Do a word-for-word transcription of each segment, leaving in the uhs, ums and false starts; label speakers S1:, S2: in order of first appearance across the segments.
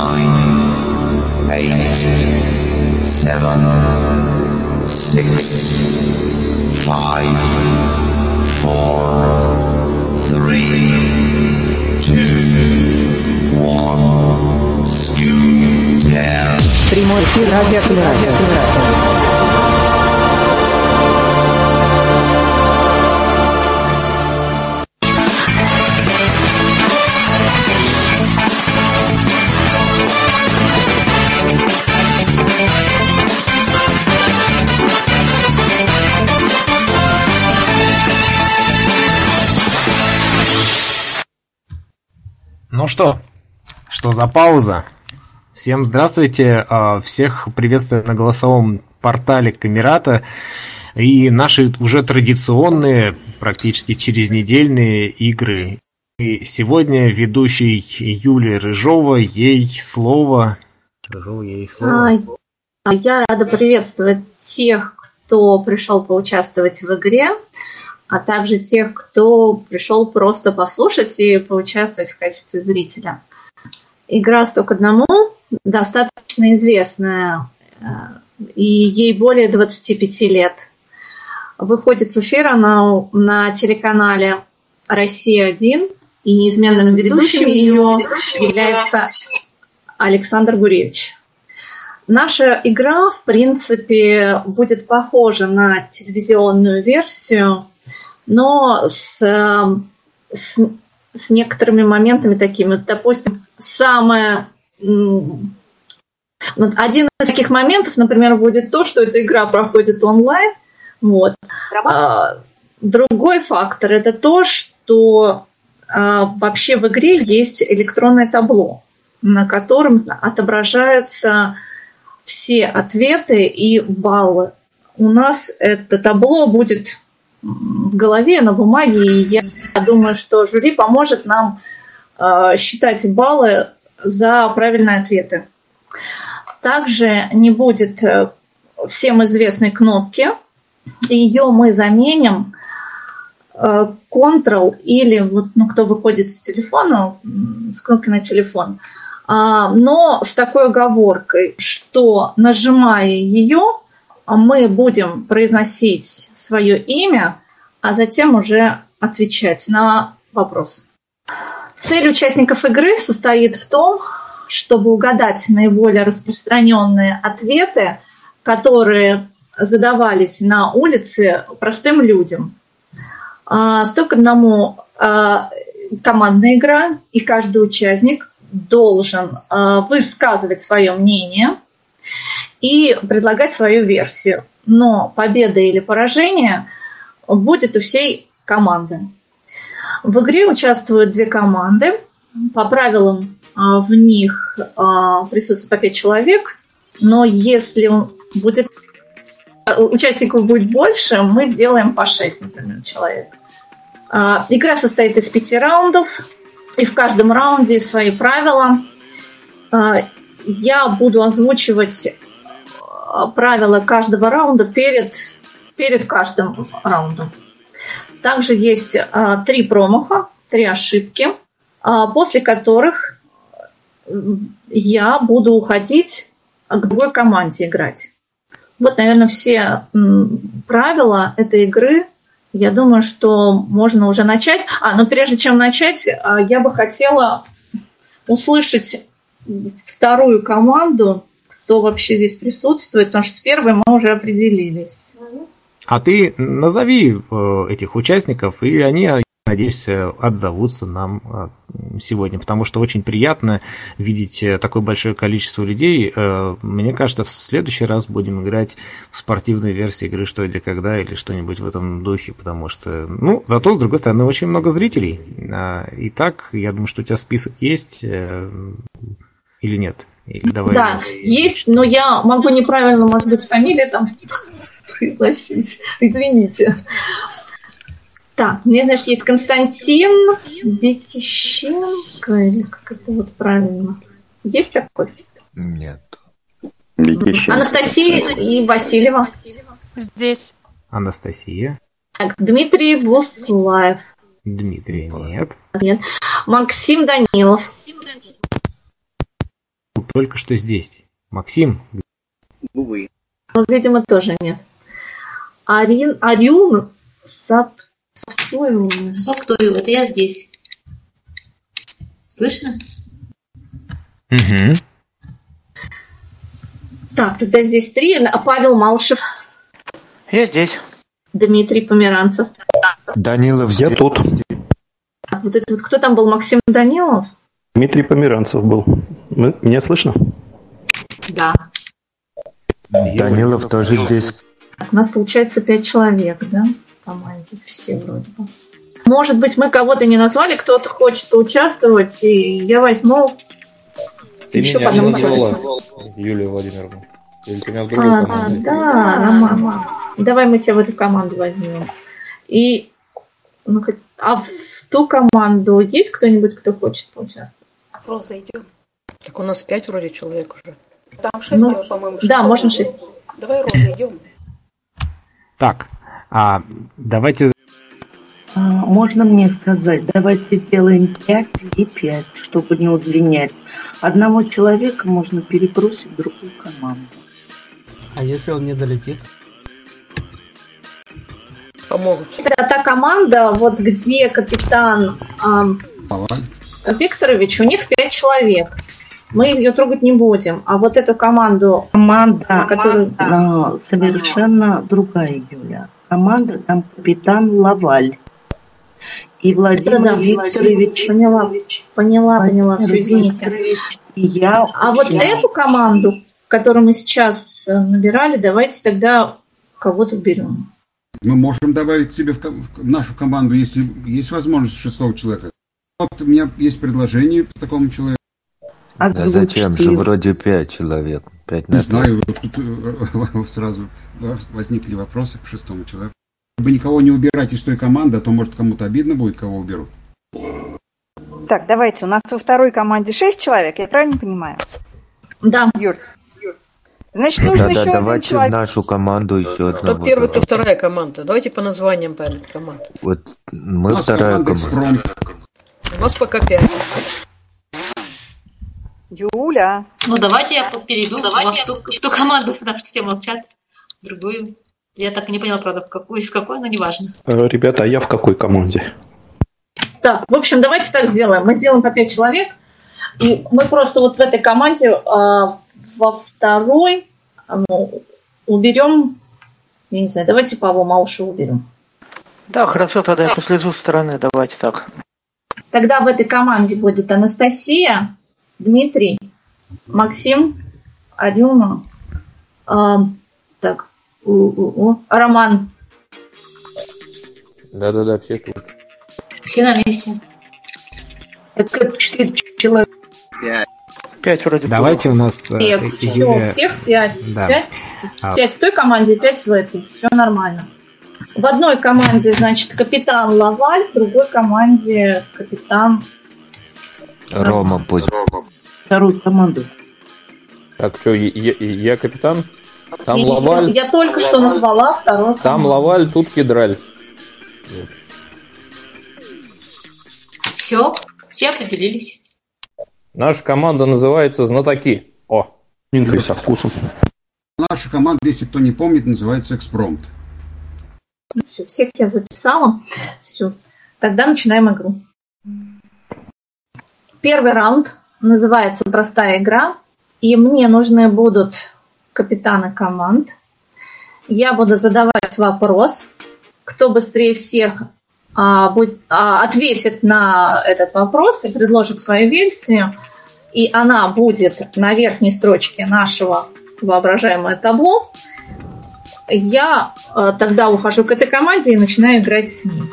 S1: nine, eight, seven, six, five, four, three, two, one, scoot down.
S2: Прямой эфир радиоаккумулятор.
S3: Ну что, что за пауза? Всем здравствуйте, всех приветствую на голосовом портале Камерата и наши уже традиционные, практически через-недельные игры. И сегодня ведущий Юлия Рыжова, ей слово. Рыжова, ей слово.
S4: Я рада приветствовать тех, кто пришел поучаствовать в игре, а также тех, кто пришел просто послушать и поучаствовать в качестве зрителя. Игра «сто к одному» достаточно известная, и ей более двадцати пяти лет. Выходит в эфир она на телеканале «Россия один», и неизменным ведущим ее является Александр Гуревич. Наша игра, в принципе, будет похожа на телевизионную версию, но с, с, с некоторыми моментами такими. Вот, допустим, самое... Вот один из таких моментов, например, будет то, что эта игра проходит онлайн. Вот. А, другой фактор – это то, что а, вообще в игре есть электронное табло, на котором отображаются все ответы и баллы. У нас это табло будет в голове, на бумаге, и я думаю, что жюри поможет нам э, считать баллы за правильные ответы. Также не будет э, всем известной кнопки. Ее мы заменим э, Ctrl или, вот, ну, кто выходит с телефона, с кнопки на телефон, э, но с такой оговоркой, что, нажимая ее, мы будем произносить свое имя, а затем уже отвечать на вопрос. Цель участников игры состоит в том, чтобы угадать наиболее распространенные ответы, которые задавались на улице простым людям. сто к одному командная игра, и каждый участник должен высказывать свое мнение и предлагать свою версию. Но победа или поражение будет у всей команды. В игре участвуют две команды. По правилам в них присутствует по пять человек, но если будет, участников будет больше, мы сделаем по шесть, например, человек. Игра состоит из пяти раундов, и в каждом раунде свои правила. Я буду озвучивать правила каждого раунда перед, перед каждым раундом. Также есть а, три промаха, три ошибки, а, после которых я буду уходить к другой команде играть. Вот, наверное, все м, правила этой игры. Я думаю, что можно уже начать. А, но прежде чем начать, а, я бы хотела услышать вторую команду, кто вообще здесь присутствует, потому что с первой мы уже определились.
S3: А ты назови этих участников, и они, я надеюсь, отзовутся нам сегодня, потому что очень приятно видеть такое большое количество людей. Мне кажется, в следующий раз будем играть в спортивной версии игры «Что, где, когда» или что-нибудь в этом духе, потому что, ну, зато, с другой стороны, очень много зрителей. Итак, я думаю, что у тебя список есть или нет? Или давай
S4: да, есть, но я могу неправильно, может быть, фамилию там произносить. Извините. Так, мне, значит, есть Константин Викищенко, или как это вот правильно? Есть такой?
S5: Нет.
S4: Анастасия и Васильева.
S6: Здесь.
S3: Анастасия.
S4: Так, Дмитрий Буслаев.
S3: Дмитрий, нет.
S4: Нет. Максим Данилов.
S3: только что здесь. Максим?
S5: Увы.
S4: Ну, видимо, тоже нет. Арин, Арюн, Сап... Саптуева.
S6: Саптуева, это я здесь. Слышно?
S3: Угу.
S4: Так, тогда здесь три. А Павел Малышев.
S7: Я здесь.
S4: Дмитрий Померанцев.
S8: Данилов
S9: Я
S8: здесь.
S9: тут.
S4: А вот это вот кто там был? Максим Данилов?
S9: Дмитрий Померанцев был. Мы- Меня слышно?
S4: Да.
S8: Данилов тоже здесь.
S4: Так, у нас получается пять человек, да? В команде все вроде бы. Может быть, мы кого-то не назвали, кто-то хочет поучаствовать, и я возьму
S10: Ты
S4: еще
S10: меня
S4: по одному
S10: не назвала,
S4: человеку.
S10: Юлия Владимировна. Или ты меня в другую
S4: А,
S10: команду?
S4: да, Роман. Давай мы тебя в эту команду возьмем. И ну, хоть- а в ту команду есть кто-нибудь, кто хочет поучаствовать?
S2: Роза, идем. Так у нас пять вроде человек уже.
S11: Там шесть,
S4: Ну,
S11: по-моему.
S4: да, можно шесть.
S11: Давай, Роза, идем.
S3: Так, а давайте...
S12: А, Можно мне сказать, давайте сделаем пять и пять, чтобы не удлинять. Одного человека можно перебросить в другую команду.
S13: А если он не долетит?
S2: Помогут.
S4: Это та команда, вот где капитан ам, Викторович, у них пять человек. Мы ее трогать не будем. А вот эту команду,
S12: Команда,
S4: которую...
S12: а, совершенно другая, Юля. Команда, там капитан Лаваль. И Владимир
S4: Да-да,
S12: Викторович.
S4: Поняла, поняла, поняла. Все, извините.
S12: И я
S4: А вот
S12: участвую.
S4: эту команду, которую мы сейчас э, набирали, давайте тогда кого-то уберем.
S14: Мы можем добавить себе в, ко- в нашу команду, если есть возможность шестого человека. Вот у меня есть предложение по такому человеку.
S8: Да зачем же вроде пять человек? Пять
S14: Не
S8: на
S14: знаю, вот тут э, сразу возникли вопросы к шестому человеку. Чтобы никого не убирать из той команды, а то, может, кому-то обидно будет, кого уберут.
S15: Так, давайте, у нас во второй команде шесть человек, я правильно понимаю?
S4: Да.
S15: Юль. Значит, нужно
S8: Да, да,
S15: еще один
S8: давайте в
S15: человек.
S8: нашу команду еще
S2: Кто
S8: одного.
S2: первая, кто вторая команда. Давайте по названиям правильно команд.
S8: Вот мы
S14: У нас
S8: вторая
S14: команда
S8: команда.
S14: «Экспромт».
S2: У нас пока пять.
S15: Юля.
S6: Ну, давайте я перейду давайте в, ту, в ту команду, потому что все молчат. Другую. Я так и не поняла, правда, в какую, из какой, но неважно.
S9: Э, Ребята, а я в какой команде?
S4: Так, в общем, давайте так сделаем. Мы сделаем по пять человек, и мы просто вот в этой команде а, во второй а, ну, уберем, я не знаю, давайте Павла Малышева уберем.
S7: Да, хорошо, тогда я послежу со стороны, давайте так.
S4: Тогда в этой команде будет Анастасия, Дмитрий, Максим, Арюна, а, так, у, у, у, Роман.
S10: Да-да-да, все тут.
S6: Все на месте.
S12: Это четыре человека.
S7: Пять вроде
S3: Давайте у нас... э,
S4: Нет,
S3: э,
S4: все,
S3: Юлия-
S4: всех пять.
S3: Да.
S4: Пять,
S3: А,
S4: пять в той команде, пять в этой. Все нормально. В одной команде, значит, капитан Лаваль, в другой команде капитан...
S8: Рома пусть.
S12: Вторую команду.
S10: Так, что, я, я капитан? Там
S4: Я-
S10: Лаваль,
S4: Я только что назвала вторую
S10: там
S4: команду.
S10: Лаваль, тут Кедраль.
S6: Все, все определились.
S10: Наша команда называется «Знатоки». О!
S9: Инкой со вкусом.
S14: Наша команда, если кто не помнит, называется «Экспромт».
S4: Все, всех я записала. Все. Тогда начинаем игру. Первый раунд называется «Простая игра». И мне нужны будут капитаны команд. Я буду задавать вопрос. Кто быстрее всех а, будет, а, ответит на этот вопрос и предложит свою версию, и она будет на верхней строчке нашего воображаемого табло, я а, тогда ухожу к этой команде и начинаю играть с ней.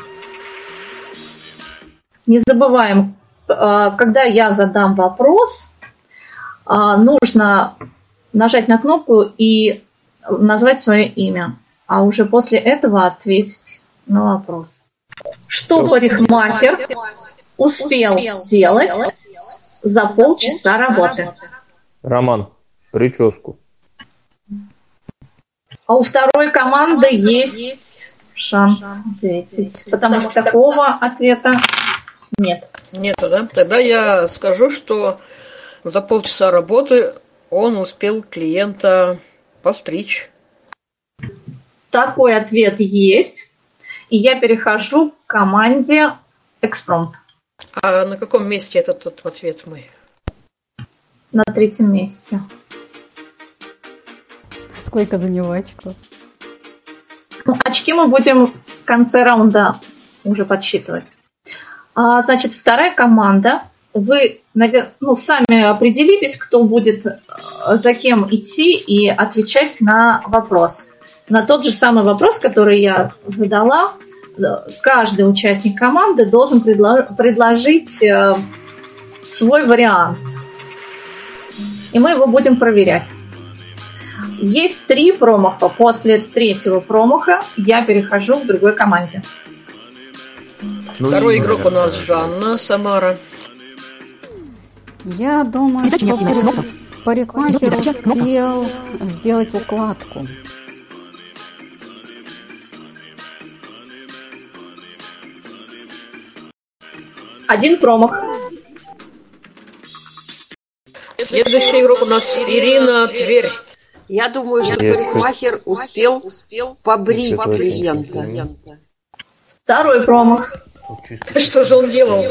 S4: Не забываем, а, когда я задам вопрос, а, нужно нажать на кнопку и назвать свое имя, а уже после этого ответить на вопрос. Что парикмахер успел сделать за полчаса работы?
S10: Роман, прическу.
S4: А у второй команды есть шанс ответить, потому что такого ответа нет.
S2: Нету, да? Тогда я скажу, что За полчаса работы он успел клиента постричь.
S4: Такой ответ есть. И я перехожу к команде экспромт.
S2: А на каком месте этот, этот ответ мой?
S4: На третьем месте.
S5: Сколько за него очков?
S4: Ну, очки мы будем в конце раунда уже подсчитывать. А, значит, вторая команда. Вы, наверное, ну, сами определитесь, кто будет за кем идти и отвечать на вопрос. На тот же самый вопрос, который я задала, каждый участник команды должен предло- предложить э, свой вариант. И мы его будем проверять. Есть три промаха. После третьего промаха я перехожу к другой команде.
S2: Ну, Второй игрок наверное, у нас Жанна, Самара.
S5: Я думаю, что парик... парикмахер успел сделать укладку.
S4: Один промах.
S2: Следующий игрок у нас Ирина, Тверь.
S16: Я думаю, что парикмахер успел, успел побрить клиента.
S4: Второй промах.
S2: Что же он делал?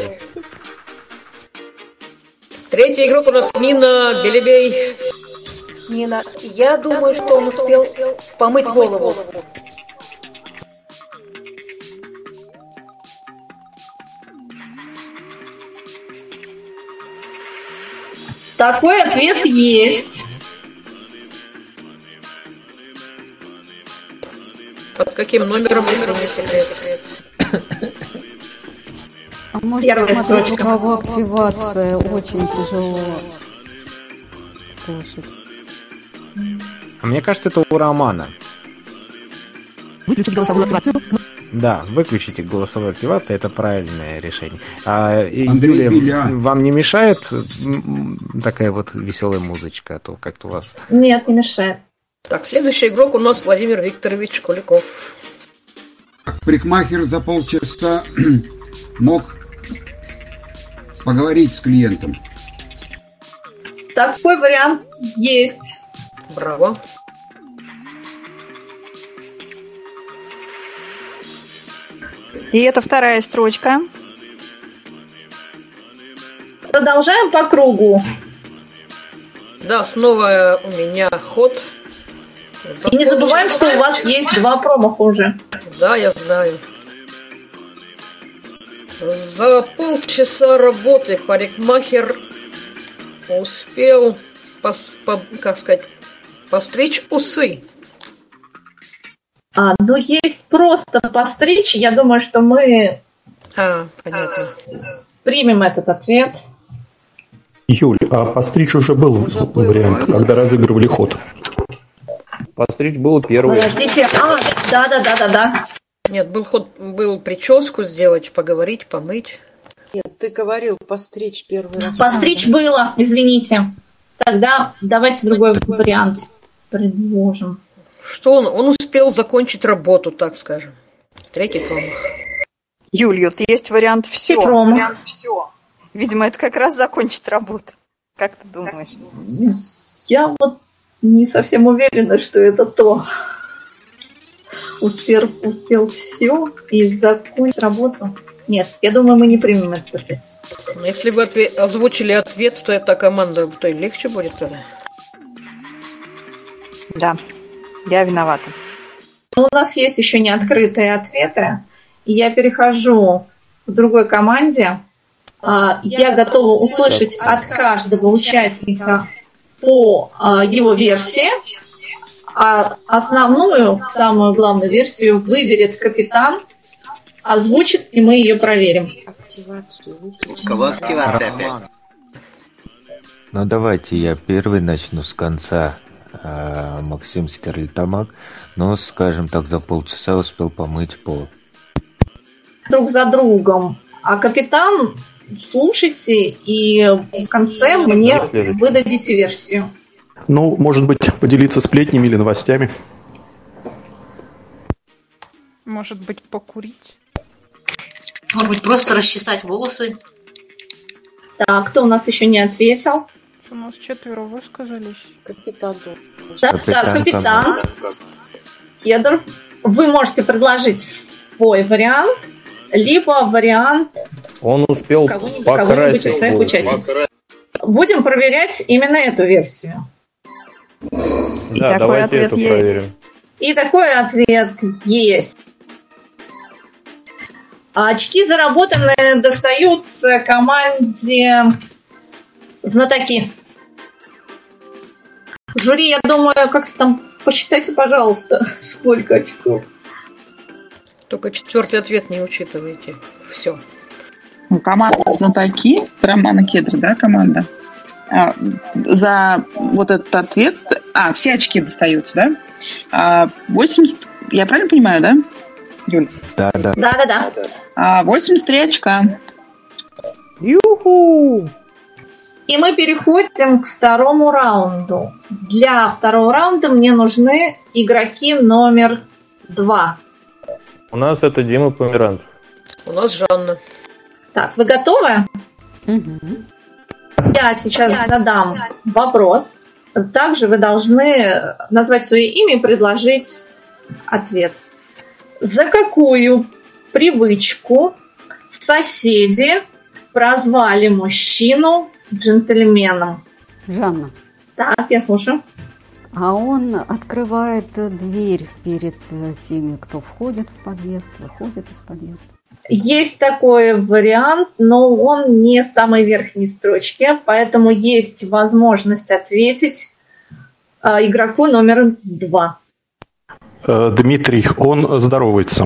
S2: Третий игрок у нас Нина, Белебей.
S11: Нина, я думаю, что он успел помыть голову.
S4: Такой ответ есть.
S2: Под каким номером номером секрет?
S5: А можно посмотреть, у кого активация очень тяжело слушать.
S3: А мне кажется, это у Романа.
S17: Выключить голосовую активацию?
S3: Да, выключите голосовую активацию, это правильное решение. А,
S14: Андрей
S3: Юлия,
S14: Беля.
S3: вам не мешает такая вот веселая музычка, а то как-то у вас...
S4: Нет, не мешает.
S2: Так, следующий игрок у нас Владимир Викторович Куликов.
S14: Парикмахер за полчаса мог поговорить с клиентом.
S4: Такой вариант есть.
S2: Браво.
S15: И это вторая строчка.
S4: Продолжаем по кругу.
S2: Да, снова у меня ход.
S4: За И не забываем, что у вас есть два промаха уже.
S2: Да, я знаю. За полчаса работы парикмахер успел, пос, по, как сказать, постричь усы.
S4: А, ну, есть просто постричь. Я думаю, что мы
S2: а, понятно.
S4: примем этот ответ.
S9: Юль, а постричь уже был вариант, когда разыгрывали ход.
S10: Постричь был первый.
S4: Подождите. А, да-да-да-да-да.
S2: Нет, был ход, был прическу сделать, поговорить, помыть.
S16: Нет, ты говорил постричь первый раз.
S4: Постричь было, извините. Тогда давайте другой вариант предложим.
S2: Что он? Он успел закончить работу, так скажем. Третий промах.
S15: Юль, вот есть вариант все.
S4: Промах.
S15: Вариант все. Видимо, это как раз закончить работу. Как ты думаешь?
S4: Я вот не совсем уверена, что это то. Успел, успел все и закончить работу. Нет, я думаю, мы не примем этот ответ.
S2: Если вы ответ, озвучили ответ, то эта команда, то и легче будет тогда.
S15: Да, я виновата.
S4: У нас есть еще не открытые ответы. И я перехожу к другой команде. Я готова услышать от каждого участника по его версии. А основную, самую главную версию выберет капитан, озвучит, и мы ее проверим.
S18: Кого активация опять?
S8: Ну давайте я первый начну с конца. А, Максим Стерлитамак, но, скажем так, за полчаса успел помыть пол.
S4: Друг за другом. А капитан, слушайте, и в конце мне выдадите версию.
S9: Ну, может быть, поделиться сплетнями или новостями.
S19: Может быть, покурить?
S6: Может быть, просто расчесать волосы?
S4: Так, кто у нас еще не ответил?
S19: у нас четверо высказались.
S16: Капитан.
S4: Так, так, капитан. Кедр. Вы можете предложить свой вариант, либо вариант
S10: Он успел
S4: кого-нибудь, кого-нибудь из своих участников. Будем проверять именно эту версию.
S10: Да, давайте эту есть. проверим.
S4: И такой ответ есть. Очки заработанные достаются команде знатоки. Жюри, я думаю, как-то там посчитайте, пожалуйста, сколько очков.
S2: Только четвертый ответ не учитывайте. Все.
S17: Команда знатоки, Романа Кедра, да, команда? А, за вот этот ответ... А, все очки достаются, да? А, восемьдесят... Я правильно понимаю, да, Юль?
S8: Да, да.
S4: Да, да, да.
S17: А, восемьдесят три очка.
S4: Юху! И мы переходим к второму раунду. Для второго раунда мне нужны игроки номер два.
S10: У нас это Дима Померанцев.
S2: У нас Жанна.
S4: Так, вы готовы?
S5: Угу.
S4: Я сейчас задам вопрос. Также вы должны назвать свое имя и предложить ответ. За какую привычку соседи прозвали мужчину джентльменом?
S5: Жанна.
S4: Так, я слушаю.
S5: А он открывает дверь перед теми, кто входит в подъезд, выходит из подъезда.
S4: Есть такой вариант, но он не с самой верхней строчки, поэтому есть возможность ответить э, игроку номер два.
S9: Дмитрий, он здоровается.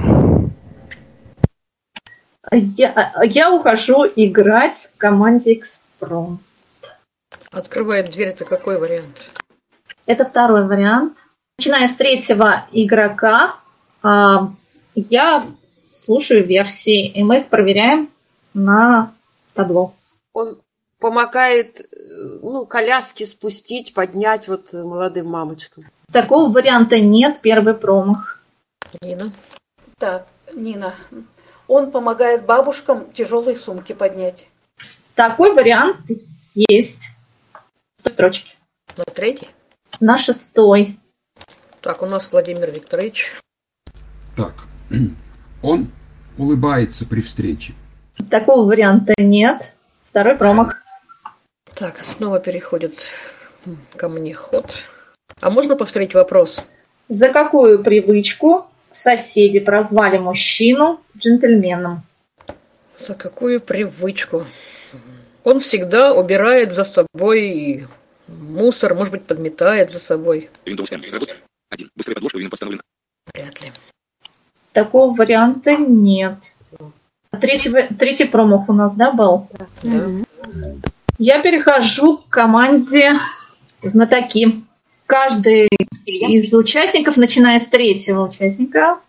S4: Я, я ухожу играть в команде Экспром.
S2: Открывает дверь, это какой вариант?
S4: Это второй вариант. Начиная с третьего игрока, э, я слушаю версии, и мы их проверяем на табло.
S16: Он помогает, ну, коляски спустить, поднять вот молодым мамочкам.
S4: Такого варианта нет, первый промах.
S2: Нина.
S11: Так, Нина. Он помогает бабушкам тяжелые сумки поднять.
S4: Такой вариант есть. В строчке.
S2: На третий?
S4: На шестой.
S2: Так, у нас Владимир Викторович.
S14: Так, он улыбается при встрече.
S4: Такого варианта нет. Второй промах.
S2: Так, снова переходит ко мне ход. А можно повторить вопрос?
S4: За какую привычку соседи прозвали мужчину джентльменом?
S2: За какую привычку? Он всегда убирает за собой мусор, может быть, подметает за собой.
S20: Один. Быстрая подложка, видно, постановлена.
S2: Вряд ли.
S4: Такого варианта нет. Третий, третий промах у нас, да, был?
S2: Да.
S4: Я перехожу к команде знатоки. Каждый из участников, начиная с третьего участника,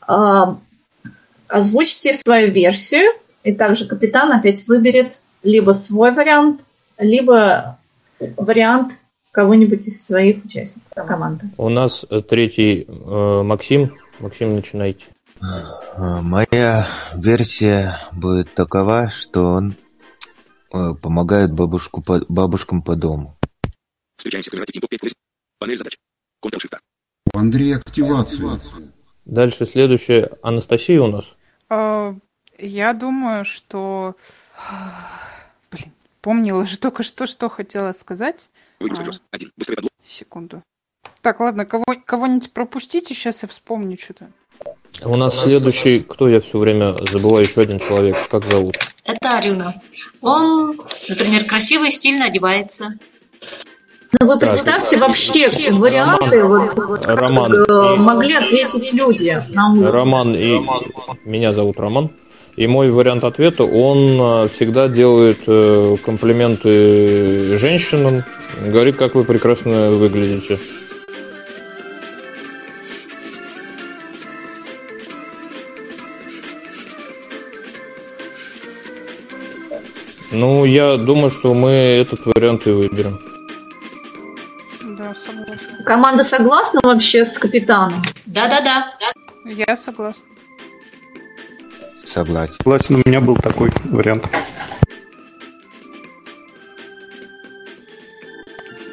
S4: озвучьте свою версию. И также капитан опять выберет либо свой вариант, либо вариант кого-нибудь из своих участников команды.
S10: У нас третий э, Максим. Максим, начинайте.
S8: Моя версия будет такова, что он э, помогает бабушку по, бабушкам по дому.
S20: Встречаемся в Конвертик Тимтоп пять. Панель задач. Контр-шифта.
S14: У Андрея активация.
S10: Дальше следующая Анастасия у нас.
S19: А, я думаю, что... Блин, помнила же только что, что хотела сказать.
S20: А, Один. Быстрый подлог.
S19: Секунду. Так, ладно, кого, кого-нибудь пропустите, сейчас я вспомню что-то.
S10: У нас следующий, кто я все время забываю, еще один человек. Как зовут?
S6: Это Арюна. Он, например, красиво и стильно одевается.
S4: Ну вы представьте вообще варианты, Роман, вот,
S10: Роман
S4: как
S10: и...
S4: могли ответить люди на улице.
S10: Роман и... Меня зовут Роман. И мой вариант ответа, он всегда делает комплименты женщинам. Говорит, как вы прекрасно выглядите. Ну, я думаю, что мы этот вариант и выберем.
S19: Да, согласна.
S4: Команда согласна вообще с капитаном?
S6: Да-да-да.
S19: Я согласна.
S8: Согласен.
S9: Согласен, у меня был такой вариант.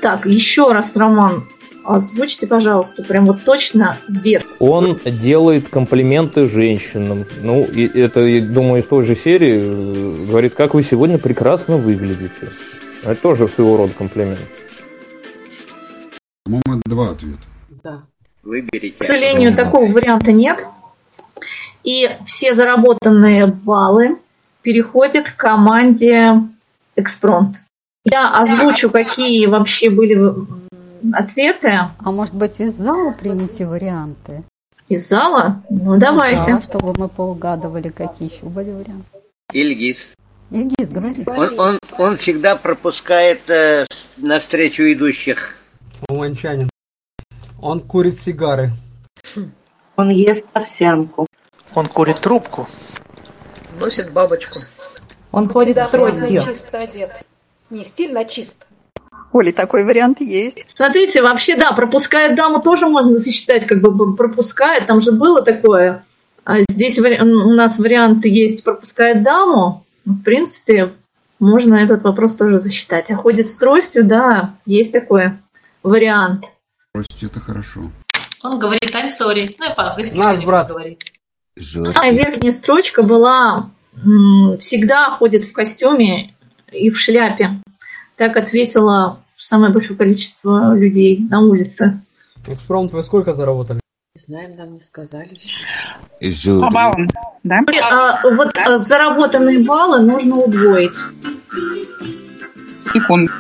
S4: Так, еще раз, Роман, озвучьте, пожалуйста, прям вот точно вверх.
S10: Он делает комплименты женщинам. Ну, и это, я думаю, из той же серии. Говорит, как вы сегодня прекрасно выглядите. Это тоже своего рода комплимент.
S14: По-моему, два ответа.
S16: Да.
S18: Выберите.
S4: К сожалению, такого варианта нет. И все заработанные баллы переходят к команде «Экспромт». Я озвучу, какие вообще были ответы.
S5: А может быть, из зала примите варианты?
S4: Из зала? Ну, давайте.
S5: Да, чтобы мы поугадывали, какие еще были варианты.
S18: Ильгиз.
S5: Ильгиз, говори.
S18: Он, он, он всегда пропускает э, навстречу идущих.
S13: Уманчанин. Он курит сигары.
S12: Он ест овсянку.
S7: Он курит трубку.
S2: Носит бабочку.
S15: Он ходит в строй
S11: Всегда
S15: дел.
S11: чисто одет. Не стильно, а чисто.
S15: Оля, такой вариант есть.
S4: Смотрите, вообще, да, пропускает даму тоже можно засчитать, как бы пропускает. Там же было такое. А здесь вари... у нас варианты есть пропускает даму. В принципе, можно этот вопрос тоже засчитать. А ходит с тростью, да, есть такой вариант.
S14: Тростью это хорошо.
S6: Он говорит I'm sorry. Ну, и по-английски
S13: Наш брат.
S6: говорит.
S4: А верхняя строчка была м, всегда ходит в костюме и в шляпе. Так ответило самое большое количество людей на улице.
S13: Экспромт, вы сколько заработали?
S16: Не знаем, нам не сказали.
S17: По баллам, да?
S4: А, вот а, заработанные баллы нужно удвоить.
S17: Секунду.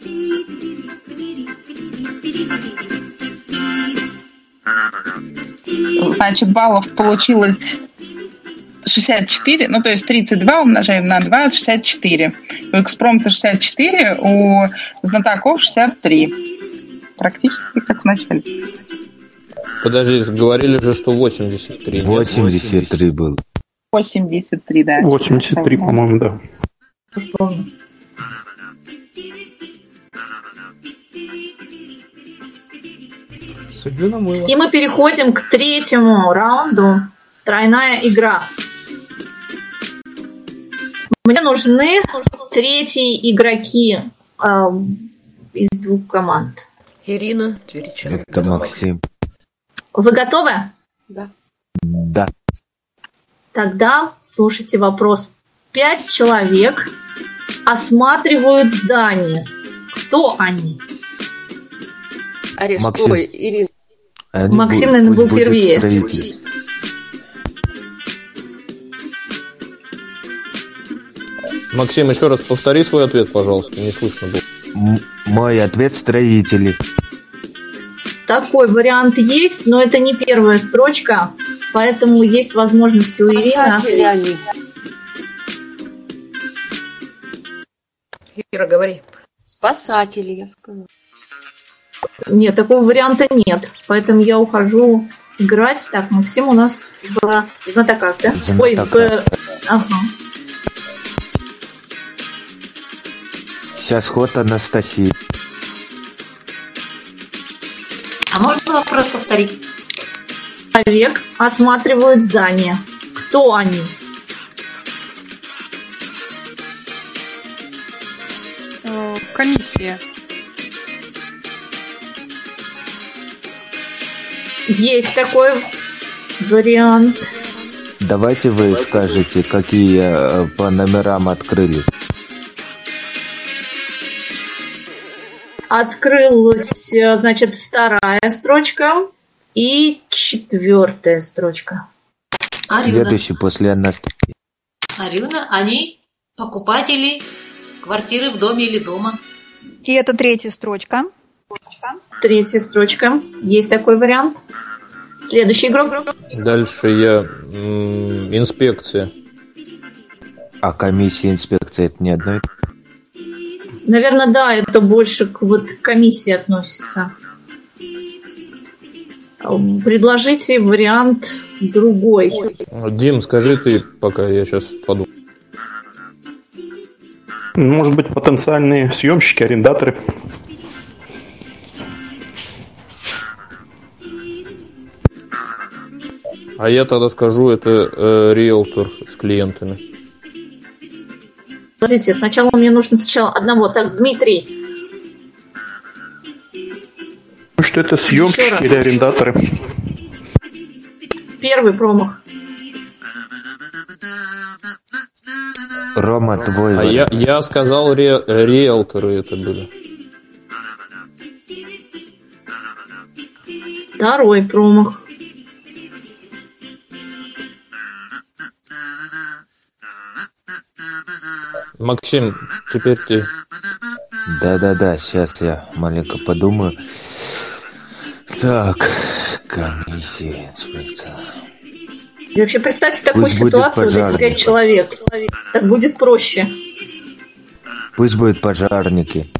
S17: Значит, баллов получилось шестьдесят четыре, ну то есть тридцать два умножаем на два, шестьдесят четыре. У экспромта шестьдесят четыре, у знатоков шестьдесят три. Практически как в начале.
S10: Подожди, говорили же, что восемьдесят три.
S8: восемьдесят три был.
S17: восемьдесят три, да.
S9: восемьдесят три, по-моему, да.
S13: Судью намыло.
S4: И мы переходим к третьему раунду. Тройная игра. Мне нужны третьи игроки э, из двух команд.
S2: Ирина Твериченко.
S8: Это Максим.
S4: Вы готовы?
S16: Да.
S8: Да.
S4: Тогда слушайте вопрос. Пять человек осматривают здание. Кто они?
S16: Ореш...
S8: Максим.
S16: Ой, Ирина.
S8: Они
S4: Максим,
S8: будут-
S4: наверное, был
S8: будет
S4: первее.
S8: строительство.
S10: Максим, еще раз повтори свой ответ, пожалуйста, не слышно было.
S8: М- Мой ответ — строители.
S4: Такой вариант есть, но это не первая строчка, поэтому есть возможность у Ирины
S16: Спасатели
S4: ответить.
S16: они.
S2: Ира, говори.
S16: Спасатели, я сказала.
S4: Нет, такого варианта нет, поэтому я ухожу играть. Так, Максим у нас в знатоках, да?
S8: Знатоках.
S4: Ой, в... Ага.
S8: Сейчас ход Анастасии.
S6: А можно вопрос повторить?
S4: Человек осматривают здание. Кто они?
S19: Э, Комиссия.
S4: Есть такой вариант.
S8: Давайте вы скажете, какие э, по номерам открылись.
S4: Открылась, э, значит, вторая строчка и четвертая строчка.
S6: Арина.
S8: Следующий после Анастасии.
S6: Арина, они покупатели квартиры в доме или дома.
S15: И это третья строчка.
S4: Третья строчка. Есть такой вариант. Следующий игрок.
S10: Дальше я м, инспекция.
S8: А комиссия, инспекция — это не одно и то же?
S4: Наверное, да, это больше к вот комиссии относится. Предложите вариант другой.
S10: Дим, скажи ты, пока я сейчас подумаю.
S9: Может быть, потенциальные съемщики, арендаторы.
S10: А я тогда скажу, это э, риэлтор с клиентами.
S4: Подождите, сначала мне нужно сначала одного. Так, Дмитрий.
S9: Что это съемщики или арендаторы?
S4: Первый промах.
S8: Рома, твой
S10: А я, я сказал, ре, риэлторы это были.
S4: Второй промах.
S10: Максим, теперь ты.
S8: Да-да-да, сейчас я маленько подумаю. Так, комиссия, инспекция.
S4: И вообще представьте такую
S8: Пусть будет
S4: ситуацию, вот эти
S8: пожарник.
S4: пять человек. Так будет проще.
S8: Пусть будут пожарники.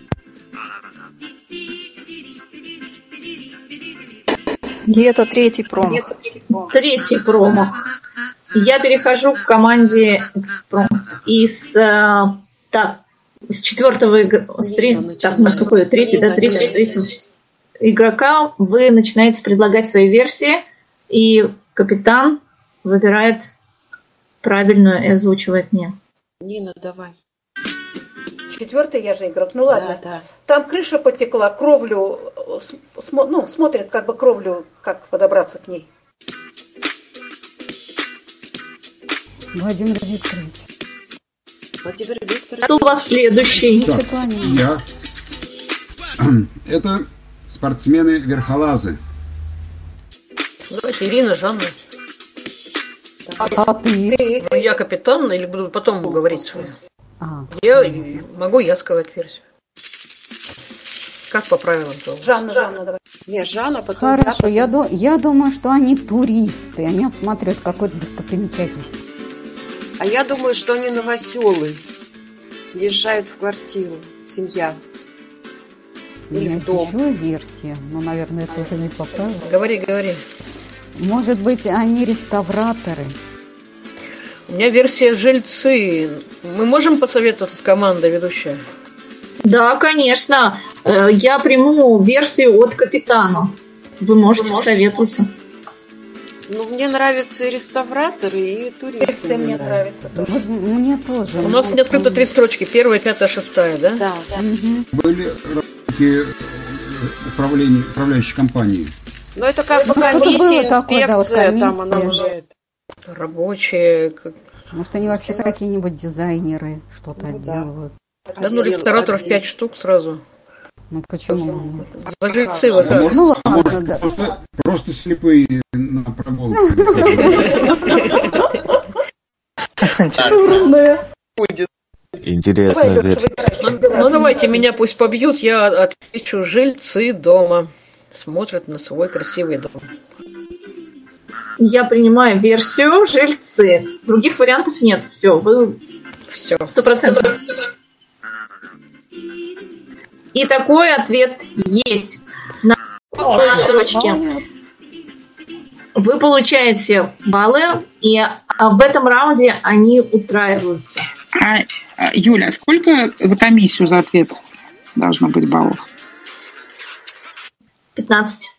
S15: Где-то третий промах.
S4: Третий промах. Я перехожу к команде экспромт. Из э, так, с четвертого игр... с три... так, у нас какой третий, да, третий, третий игрока вы начинаете предлагать свои версии, и капитан выбирает правильную и озвучивает мне.
S16: Нина, давай.
S11: Четвертый я же игрок. Ну ладно.
S16: Да, да.
S11: Там крыша потекла, кровлю, смо, ну, смотрят как бы кровлю, как подобраться к ней.
S5: Владимир Викторович.
S16: Владимир Викторович.
S4: Кто у вас следующий?
S14: Так, я. Это спортсмены-верхолазы.
S2: Давайте Ирина, Жанна.
S5: А, а ты?
S2: Ну, я капитан, или буду потом говорить свою?
S5: А,
S2: Я могу я сказать версию. Как по правилам-то?
S11: Жанна, Жанна, давай.
S16: Не, Жанна, потом
S5: хорошо,
S16: я,
S5: я, ду- я думаю, что они туристы. Они осматривают какую-то достопримечательность.
S16: А я думаю, что они новоселы. Езжают в квартиру. Семья.
S5: У меня
S16: Или в
S5: есть
S16: дом.
S5: еще версия, но, наверное, это уже не по правилам.
S2: Говори, говори.
S5: Может быть, они реставраторы?
S2: У меня версия жильцы. Мы можем посоветоваться с командой ведущая?
S4: Да, конечно. Э, Я приму версию от капитана. Вы можете посоветоваться.
S16: Ну, мне нравятся и реставраторы, и туристы.
S11: Лекция мне нравится тоже.
S5: Вот мне тоже.
S2: У нас не открыто три строчки. Первая, пятая, шестая, да?
S16: Да, да.
S5: Мгм.
S14: Были работники управления, управляющей компании.
S16: Но это как бы
S5: Ну, что-то
S16: комиссия,
S5: было такое, да, вот
S16: инспекция, там она
S5: комиссия.
S16: уже...
S2: Рабочие. как-
S5: Может, они вообще какие-нибудь дизайнеры что-то
S16: Ну, да.
S5: делают.
S2: Да ну, рестораторов пять штук сразу.
S5: Ну почему? нет?
S2: За жильцы
S14: А
S2: вот так.
S14: может,
S5: Ну
S14: а
S5: ладно,
S14: может,
S5: да.
S14: просто, просто слепые на прогулке.
S8: Интересная версия.
S2: Ну, давайте меня пусть побьют, я отвечу жильцы дома. Смотрят на свой красивый дом.
S4: Я принимаю версию жильцы. Других вариантов нет. Все, вы
S2: Все.
S4: сто процентов. И такой ответ есть. На второй строчке вы получаете баллы, и в этом раунде они утраиваются.
S17: А, а, Юля, сколько за комиссию за ответ должно быть баллов?
S4: пятнадцать.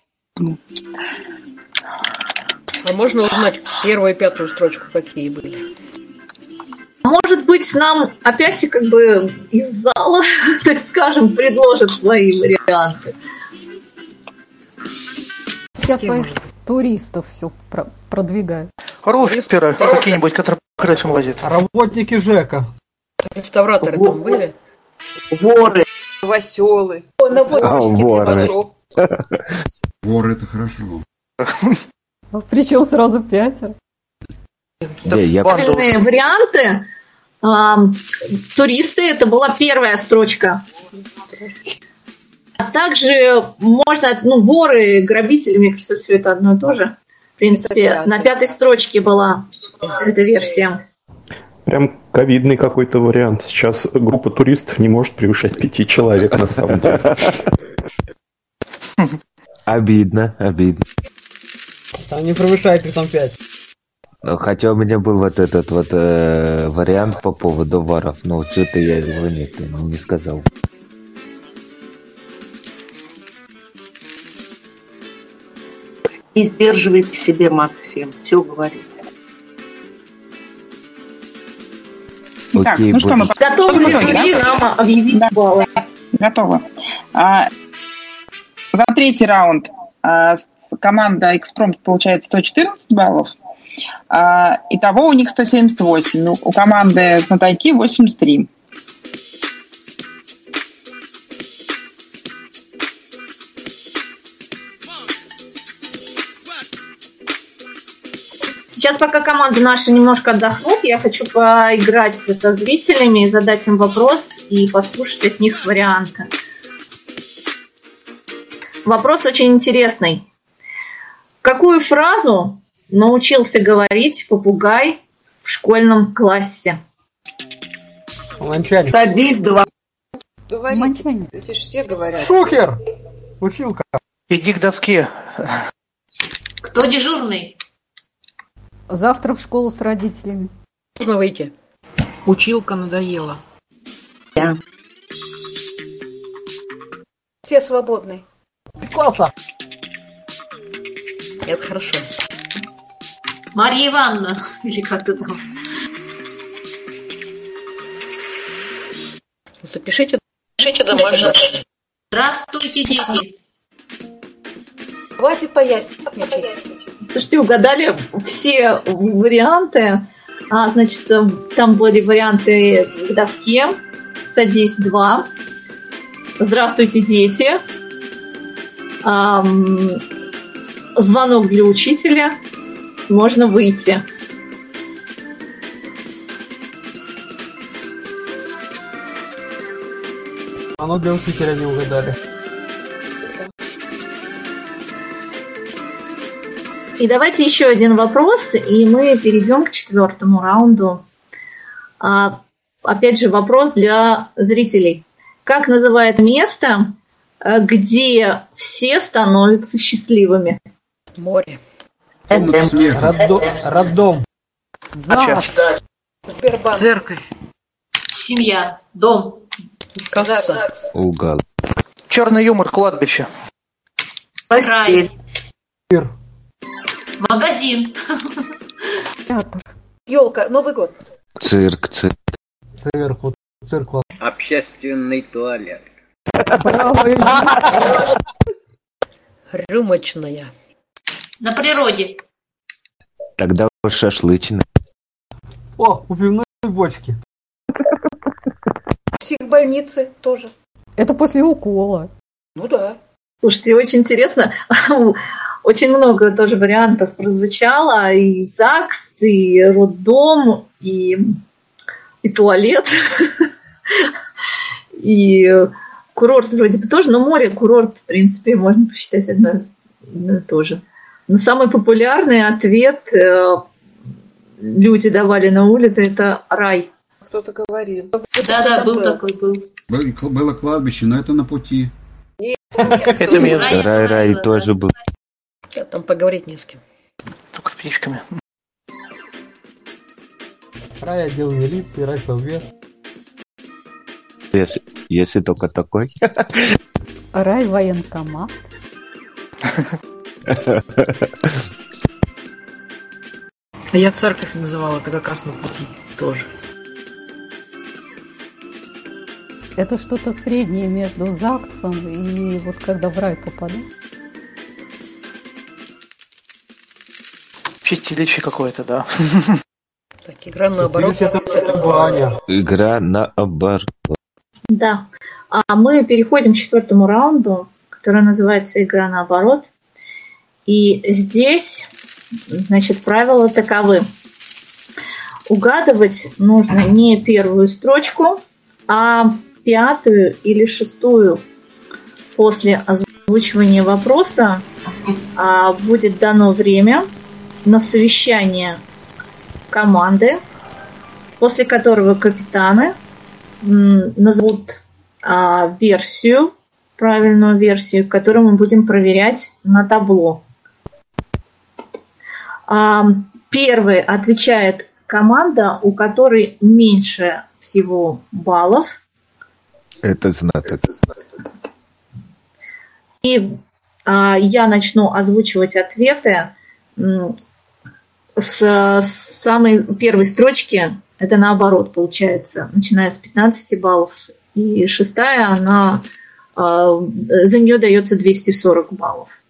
S2: А можно узнать первую и пятую строчку, какие были?
S4: Может быть, нам опять как бы из зала, так скажем, предложат свои варианты.
S5: Я своих туристов все про- продвигаю.
S7: Руферы какие-нибудь, которые по крышам лазят.
S13: Работники ЖЭКа.
S2: Реставраторы там были?
S4: Воры.
S16: Новоселы.
S8: А, воры.
S14: Воры это хорошо.
S5: Причем сразу пятеро.
S8: Не, я...
S4: Правильные варианты. Ам, туристы, это была первая строчка. А также можно, ну, воры, грабители, мне кажется, все это одно и то же. В принципе, на пятой строчке была эта версия.
S9: Прям ковидный какой-то вариант. Сейчас группа туристов не может превышать пяти человек на самом деле.
S8: Обидно, обидно.
S13: Там не превышает их там пять.
S8: Хотя у меня был вот этот вот э, вариант по поводу воров, но что-то я его нет, не сказал.
S12: Не сдерживайте себе, Максим. Все говорит.
S17: Так,
S8: Окей,
S17: ну что, мы
S8: буду-
S4: Готовы
S17: Готовы,
S4: ли
S17: да?
S4: нам объявить
S17: Да.
S4: баллы?
S17: Готово. А, За третий раунд а, команда «Экспромт» получает сто четырнадцать баллов. А, итого у них сто семьдесят восемь. Ну, у команды «Знатоки» восемьдесят три.
S4: Сейчас, пока команда наша немножко отдохнут, я хочу поиграть со зрителями, задать им вопрос и послушать от них варианты. Вопрос очень интересный. Какую фразу научился говорить попугай в школьном классе?
S13: Манчаник.
S12: Садись, два.
S16: Говорите, эти же все говорят.
S13: Шухер! Училка.
S7: Иди к доске.
S6: Кто дежурный?
S5: Завтра в школу с родителями.
S2: Можно выйти.
S21: Училка надоела.
S12: Я.
S11: Все свободны.
S13: Из класса.
S2: Это хорошо.
S6: Марья Ивановна. Или как ты там?
S2: Запишите, запишите домашнее.
S6: Здравствуйте, дети.
S11: Хватит пояснить.
S4: Слушайте, угадали все варианты. А, значит, там были варианты к доске. Садись, два. Здравствуйте, дети. Ам, звонок для учителя. Можно выйти.
S13: Оно для учителя не угадали.
S4: И давайте еще один вопрос, и мы перейдем к четвертому раунду. А, опять же, вопрос для зрителей. Как называет место, где все становятся счастливыми?
S2: Море.
S13: Роддом. Роддом.
S11: Сбербанк.
S21: Церковь.
S6: Семья. Дом.
S2: Касса.
S8: Угол.
S7: Черный юмор, кладбище.
S6: Край.
S13: Мир.
S6: Магазин.
S5: Театр.
S11: Елка. Новый год.
S8: Цирк, цирк.
S13: Цирк. Вот цирк.
S18: Общественный туалет.
S2: Рюмочная.
S6: На природе.
S8: Тогда уж шашлычина.
S13: О, у пивной бочки.
S11: Психбольницы тоже.
S5: Это после укола.
S11: Ну да.
S4: Слушайте, очень интересно. Очень много тоже вариантов прозвучало. И ЗАГС, и роддом, и, и туалет. И курорт вроде бы тоже. Но море, курорт, в принципе, можно посчитать одно, одно и то же. Но самый популярный ответ люди давали на улице – это рай.
S16: Кто-то говорил.
S6: Да-да, был такой, был.
S14: Было кладбище, но это на пути.
S7: Это место.
S8: Рай-рай тоже был.
S2: Там поговорить не с кем.
S7: Только с птичками.
S13: Рай отдел милиции, рай совбез.
S8: Если, если только такой.
S5: Рай военкомат.
S21: А я церковь называл, это как раз на пути тоже.
S5: Это что-то среднее между ЗАГСом и вот когда в рай попадаешь.
S7: Чистилище какое-то, да.
S2: Так, игра наоборот.
S13: Это, это баня.
S8: Игра наоборот.
S4: Да. А мы переходим к четвертому раунду, который называется «Игра наоборот». И здесь, значит, правила таковы. Угадывать нужно не первую строчку, а пятую или шестую. После озвучивания вопроса а, будет дано время на совещание команды, после которого капитаны м, назовут а, версию, правильную версию, которую мы будем проверять на табло. А, первый отвечает команда, у которой меньше всего баллов.
S8: Это знаток.
S4: И а, я начну озвучивать ответы м, с, с самой первой строчки. Это наоборот получается, начиная с пятнадцати баллов. И шестая, она за нее дается двести сорок баллов.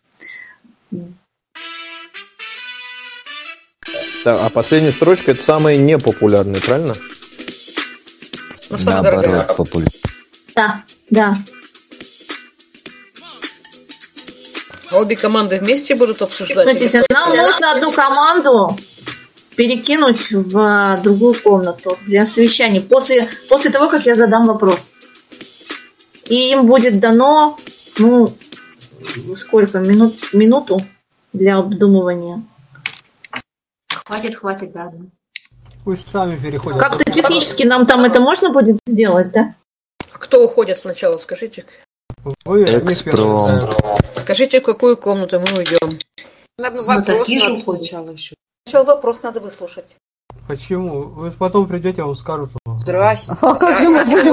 S10: Так, а последняя строчка — это самые непопулярные, правильно?
S8: Наоборот, популярные.
S4: Да, да.
S2: А обе команды вместе будут обсуждать?
S4: Смотрите, нам нужно одну команду перекинуть в другую комнату для совещания после, после того, как я задам вопрос. И им будет дано, ну, сколько, минут, минуту для обдумывания.
S6: Хватит, хватит, да.
S13: Пусть сами переходят.
S4: Как-то технически нам там это можно будет сделать, да?
S2: Кто уходит сначала, скажите?
S13: Вы,
S8: Экспром.
S2: Скажите, в какую комнату мы уйдем?
S16: Вопрос надо сначала еще.
S11: Сначала вопрос надо выслушать.
S13: Почему? Вы потом придете, вам скажут.
S16: Здрасте.
S5: А как же мы будем